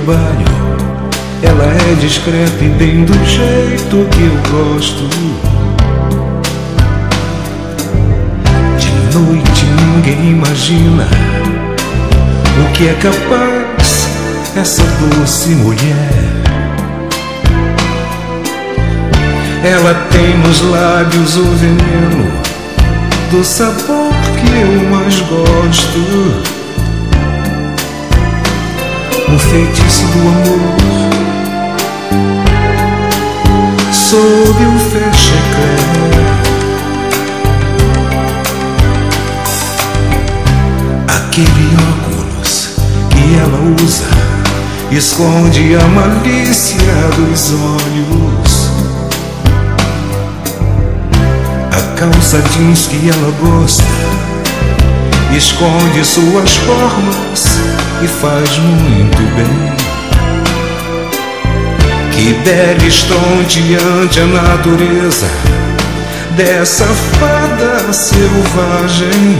trabalho, ela é discreta e bem do jeito que eu gosto. De noite ninguém imagina o que é capaz essa doce mulher. Ela tem nos lábios o veneno do sabor que eu mais gosto. O feitiço do amor sob o fecheclé. Aquele óculos que ela usa esconde a malícia dos olhos. A calça jeans que ela gosta esconde suas formas e faz muito bem. Que bela estonteante a natureza dessa fada selvagem,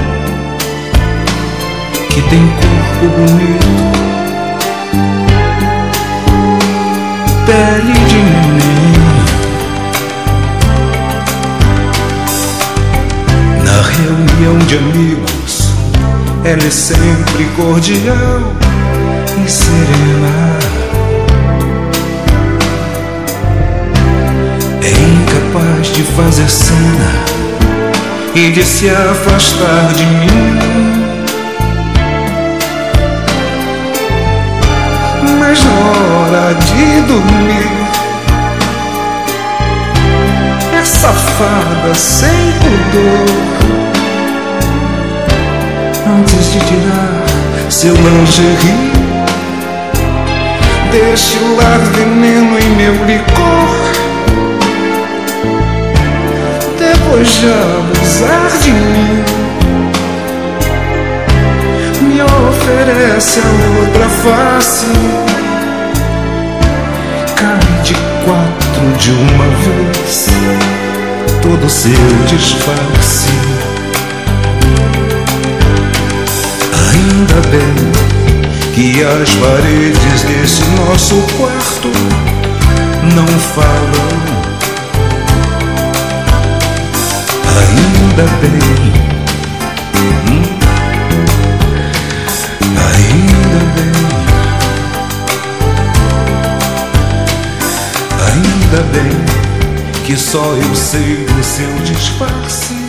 que tem corpo bonito, pele de neném. Na reunião de amigos, ela é sempre cordial e serena. É incapaz de fazer cena e de se afastar de mim. Mas na hora de dormir, é safada sem pudor. Antes de tirar seu lingerie, destilar veneno em meu licor. Depois de abusar de mim, me oferece a outra face. Cai de quatro de uma vez todo seu disfarce. Ainda bem que as paredes desse nosso quarto não falam. Ainda bem, ainda bem, ainda bem que só eu sei do seu disfarce.